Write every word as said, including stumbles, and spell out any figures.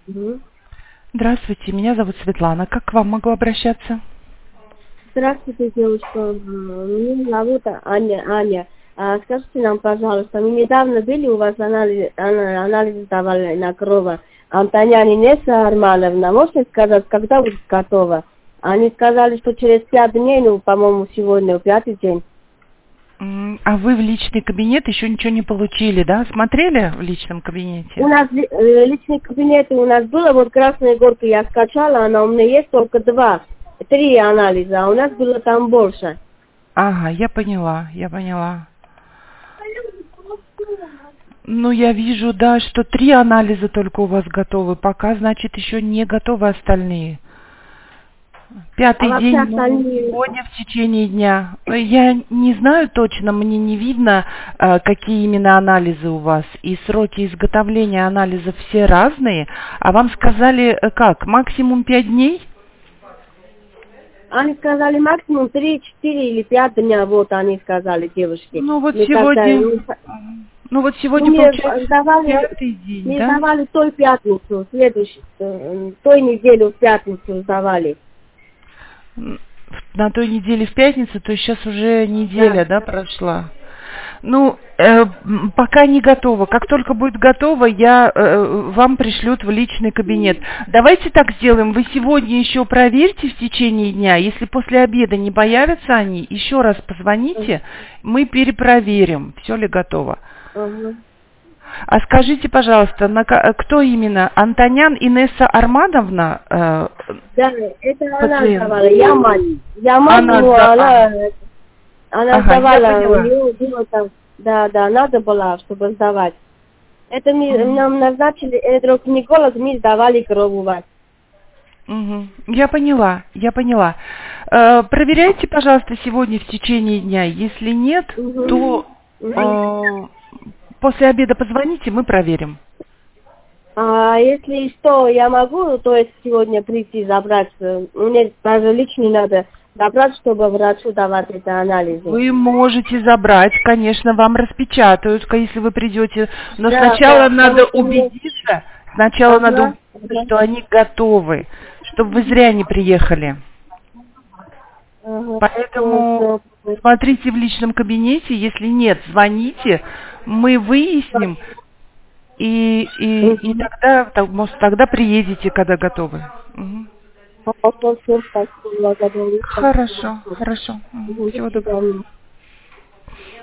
Мгм. Здравствуйте, меня зовут Светлана. Как к вам могу обращаться? Здравствуйте, девушка. М, Меня зовут Аня. Аня. А скажите нам, пожалуйста, мы недавно были у вас анализ, ана- анализ давали на кровь. Антонян Инесса Армановна, можете сказать, когда будет готово? Они сказали, что через пять дней, ну, по-моему, сегодня пятый день. М, А вы в личный кабинет еще ничего не получили, да? Смотрели в личном У кабинете? нас ли- э, личный кабинет у нас было, вот Красная Горка я скачала, она у меня есть только два, три анализа, а у нас было там больше. Ага, я поняла, я поняла. Ну, я вижу, да, что три анализа только у вас готовы. Пока, значит, еще не готовы остальные. А Пятый вообще день, ну, остальные... сегодня в течение дня. Э, Я не знаю точно, мне не видно, э, какие именно анализы у вас. И сроки изготовления анализов все разные. А вам сказали, э, как, максимум пять дней? Они сказали максимум три, четыре или пять дня, вот они сказали, девушки. Ну, вот Мы когда... сегодня, Ну, ну, вот ну, сегодня, мне получается, сдавали, пятый день, мне да? сдавали той пятницу, следующей, э, той неделю в пятницу сдавали. М, На той неделе в пятницу, то есть сейчас уже Да. неделя, да, прошла? Ну, э, м, пока не готово. Как только будет готово, я э, вам пришлют в личный кабинет. Давайте так сделаем. Вы сегодня еще проверьте в течение дня. Если после обеда не появятся они, еще раз позвоните, мы перепроверим, все ли готово. Ага. А скажите, пожалуйста, на ка- кто именно? Антонян Инесса Армановна, э, Да, это она пациент? сдавала, я мать. Я мать, Она ну, за... а, она, она Ага, я сдавала, у поняла. нее было там, да, да, надо было, чтобы сдавать. Это мы, Мгм. нам назначили электрокинеколог, мы сдавали кровь у вас. Мгм. Я поняла, я поняла. Э, проверяйте, пожалуйста, сегодня в течение дня. Если нет, Угу. то Угу. э, после обеда позвоните, мы проверим. А если что, я могу, то есть сегодня прийти забрать, э, мне даже лично надо забрать, чтобы врачу давать эти анализы. Вы можете забрать, конечно, вам распечатают, ка- если вы придете, но Да, сначала да, потому надо что мне... убедиться, сначала надо Ага, убедиться, ага, что они готовы, чтобы вы зря не приехали. ага, все, Поэтому все. смотрите в личном кабинете, если нет, звоните, мы выясним, и, и, и Угу. тогда, так, может, тогда приедете, когда готовы. Мгм. Хорошо, спасибо, благодарю. Хорошо, хорошо. Мгм. Мгм, до Всего доброго. свидания.